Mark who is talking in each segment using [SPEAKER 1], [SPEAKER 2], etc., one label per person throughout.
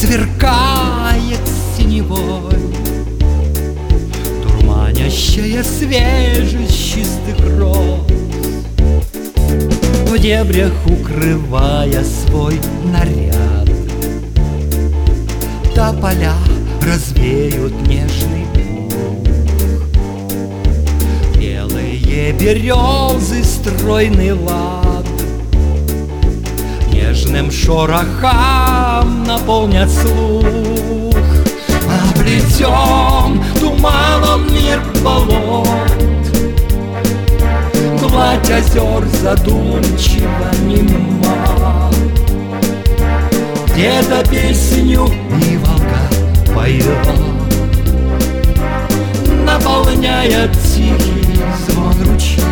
[SPEAKER 1] сверкает синевой, дурманящая свежесть чистых роз, в дебрях укрывая свой наряд. Тополя развеют нежный пух, белые березы стройный лад нежным шорохом наполнят слух. Облетем туманом мир болот, гладь озер задумчиво нема, где-то песню и волга поет, наполняет тихий звон ручья.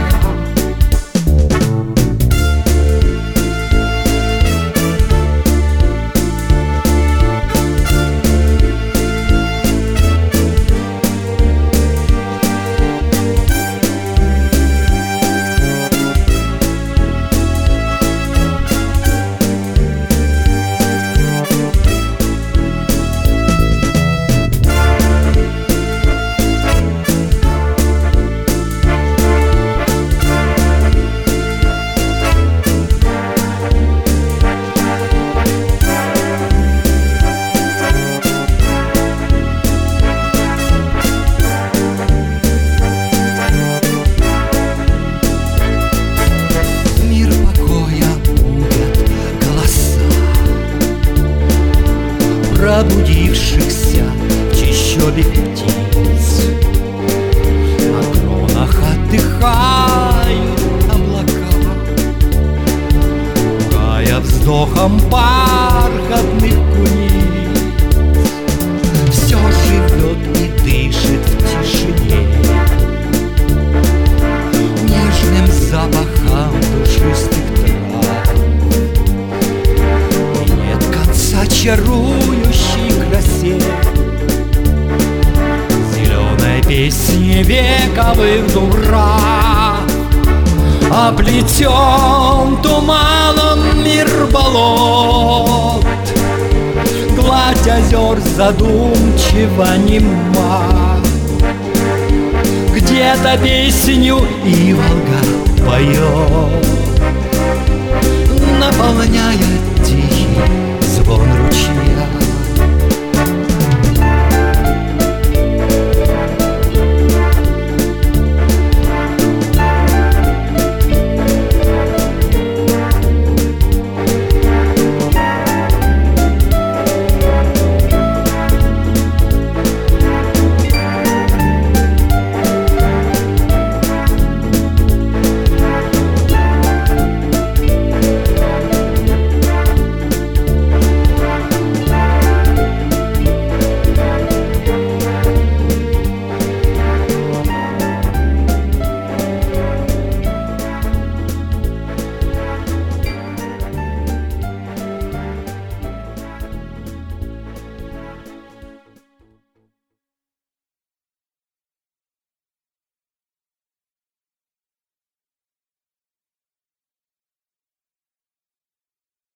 [SPEAKER 1] Пробудившихся в чащобе птиц, на кронах отдыхают облака, пугая вздохом бархатных куниц. Все живет и дышит в тишине нежным запахом душистых трав, и нет конца чарующей красе зеленой песни вековых дурак. Оплетен туманом мир болот, гладь озер задумчиво нема, где-то песню и волга поет,